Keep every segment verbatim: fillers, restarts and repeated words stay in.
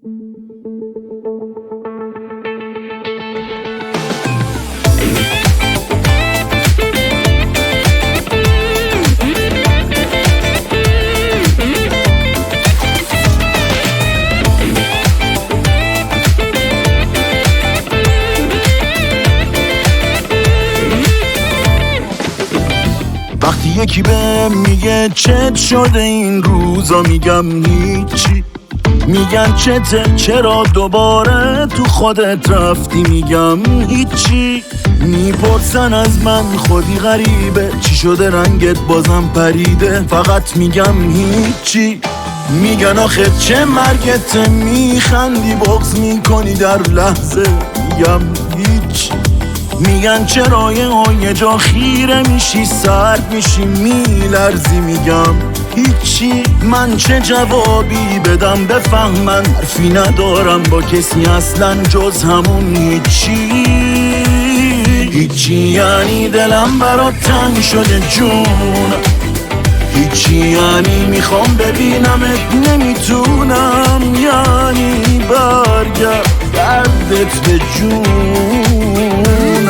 وقتی یکی بهم میگه چت شده این روزا، میگم هیچی. میگن چته، چرا دوباره تو خودت رفتی، میگم هیچی. میپرسن از من خودی غریبه، چی شده رنگت بازم پریده، فقط میگم هیچی. میگن آخه چه مرگته، میخندی بغض میکنی در لحظه، میگم هیچی. میگن چرا یه جا خیره میشی، سرد میشی، میلرزی، میگم هیچی. من چه جوابی بدم بفهمن، حرفی ندارم با کسی اصلا جز همون هیچی. هیچی یعنی دلم برات تنگ شده جون، هیچی یعنی میخوام ببینمت نمیتونم، یعنی برگرد دردت به جونم.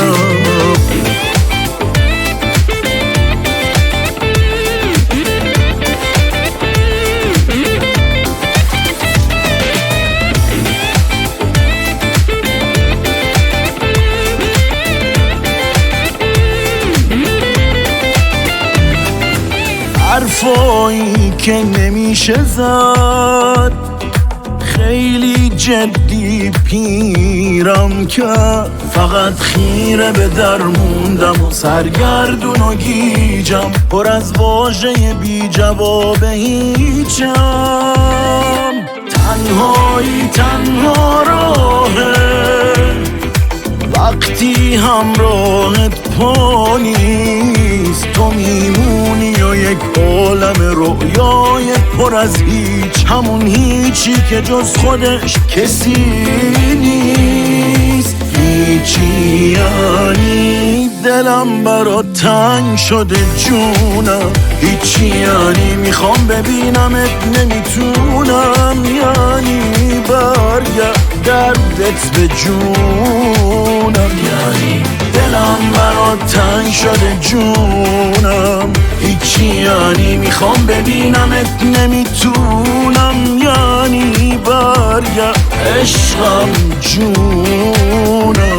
حرفایی که نمیشه زد، خیلی جدی پیرم که فقط خیره به در موندم و سرگردون و گیجم، پر از واژه بی جواب هیچم. تنهایی تنها راهه وقتی همراهت پا نیست، تو میمونی و یک عالم رویای پر از هیچ، همون هیچی که جز خودش کسی نیست. هیچی یعنی دلم برات تنگ شده جونم، هیچی یعنی میخوام ببینمت نمیتونم، یعنی برگرد دردت به جونم. یعنی دلم برات تنگ شده جونم، هیچی یعنی میخوام ببینمت نمیتونم، یعنی برگرد عشقم جونم.